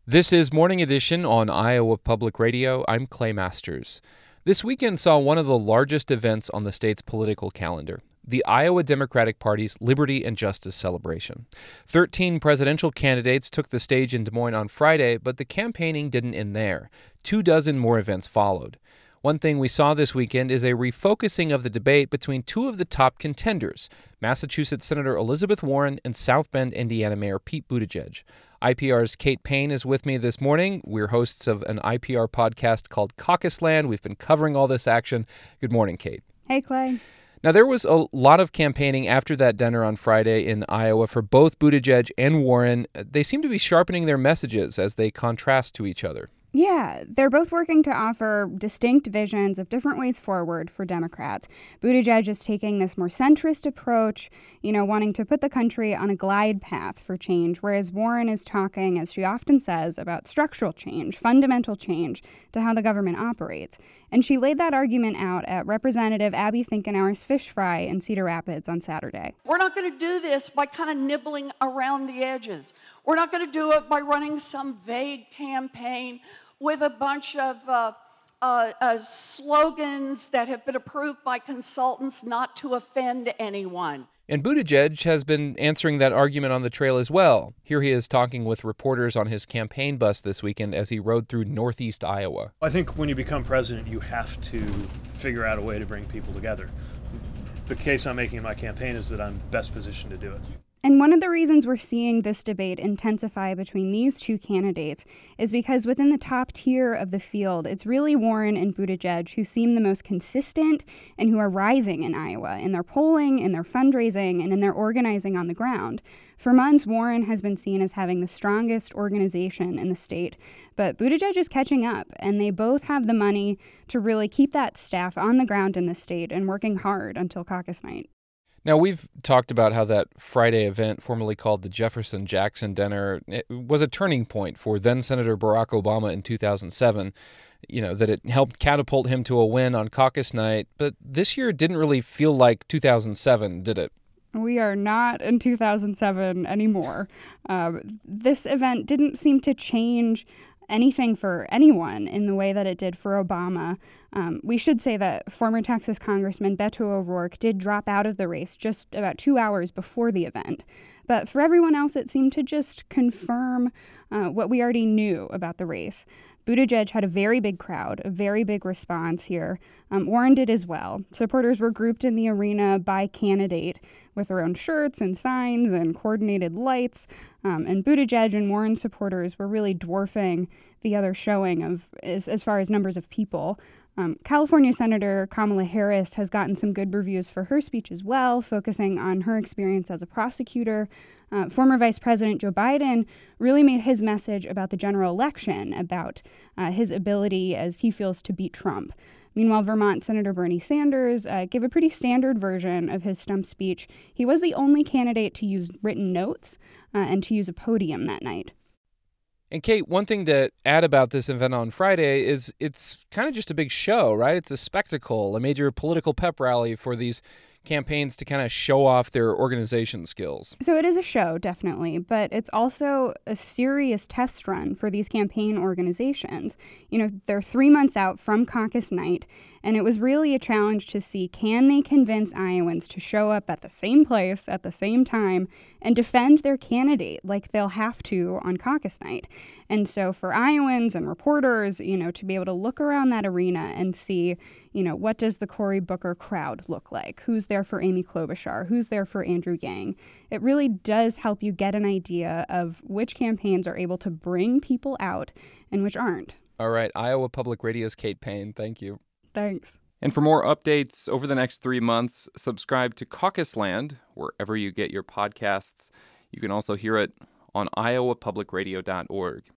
This is Morning Edition on Iowa Public Radio. I'm Clay Masters. This weekend saw one of the largest events on the state's political calendar, the Iowa Democratic Party's Liberty and Justice celebration. 13 presidential candidates took the stage in Des Moines on Friday, but the campaigning didn't end there. 24 more events followed. One thing we saw this weekend is a refocusing of the debate between two of the top contenders, Massachusetts Senator Elizabeth Warren and South Bend, Indiana Mayor Pete Buttigieg. IPR's Kate Payne is with me this morning. We're hosts of an IPR podcast called Caucus Land. We've been covering all this action. Good morning, Kate. Hey, Clay. Now, there was a lot of campaigning after that dinner on Friday in Iowa for both Buttigieg and Warren. They seem to be sharpening their messages as they contrast to each other. Yeah, they're both working to offer distinct visions of different ways forward for Democrats. Buttigieg is taking this more centrist approach, wanting to put the country on a glide path for change, whereas Warren is talking, as she often says, about structural change, fundamental change to how the government operates. And she laid that argument out at Representative Abby Finkenauer's Fish Fry in Cedar Rapids on Saturday. We're not going to do this by kind of nibbling around the edges. We're not going to do it by running some vague campaign with a bunch of slogans that have been approved by consultants not to offend anyone. And Buttigieg has been answering that argument on the trail as well. Here he is talking with reporters on his campaign bus this weekend as he rode through northeast Iowa. I think when you become president, you have to figure out a way to bring people together. The case I'm making in my campaign is that I'm best positioned to do it. And one of the reasons we're seeing this debate intensify between these two candidates is because within the top tier of the field, it's really Warren and Buttigieg who seem the most consistent and who are rising in Iowa in their polling, in their fundraising, and in their organizing on the ground. For months, Warren has been seen as having the strongest organization in the state, but Buttigieg is catching up, and they both have the money to really keep that staff on the ground in the state and working hard until caucus night. Now, we've talked about how that Friday event, formerly called the Jefferson-Jackson Dinner, it was a turning point for then-Senator Barack Obama in 2007, that it helped catapult him to a win on caucus night. But this year didn't really feel like 2007, did it? We are not in 2007 anymore. This event didn't seem to change anything for anyone in the way that it did for Obama. We should say that former Texas Congressman Beto O'Rourke did drop out of the race just about 2 hours before the event. But for everyone else, it seemed to just confirm what we already knew about the race. Buttigieg had a very big crowd, a very big response here. Warren did as well. Supporters were grouped in the arena by candidate with their own shirts and signs and coordinated lights. And Buttigieg and Warren supporters were really dwarfing the other showing of as far as numbers of people. California Senator Kamala Harris has gotten some good reviews for her speech as well, focusing on her experience as a prosecutor. Former Vice President Joe Biden really made his message about the general election, about his ability, as he feels, to beat Trump. Meanwhile, Vermont Senator Bernie Sanders gave a pretty standard version of his stump speech. He was the only candidate to use written notes and to use a podium that night. And Kate, one thing to add about this event on Friday is it's kind of just a big show, right? It's a spectacle, a major political pep rally for these campaigns to kind of show off their organization skills. So it is a show, definitely, but it's also a serious test run for these campaign organizations. They're 3 months out from caucus night, and it was really a challenge to see, can they convince Iowans to show up at the same place at the same time and defend their candidate like they'll have to on caucus night? And so for Iowans and reporters, to be able to look around that arena and see, what does the Cory Booker crowd look like? Who's there for Amy Klobuchar? Who's there for Andrew Yang? It really does help you get an idea of which campaigns are able to bring people out and which aren't. All right, Iowa Public Radio's Kate Payne. Thank you. Thanks. And for more updates over the next 3 months, subscribe to Caucus Land wherever you get your podcasts. You can also hear it on iowapublicradio.org.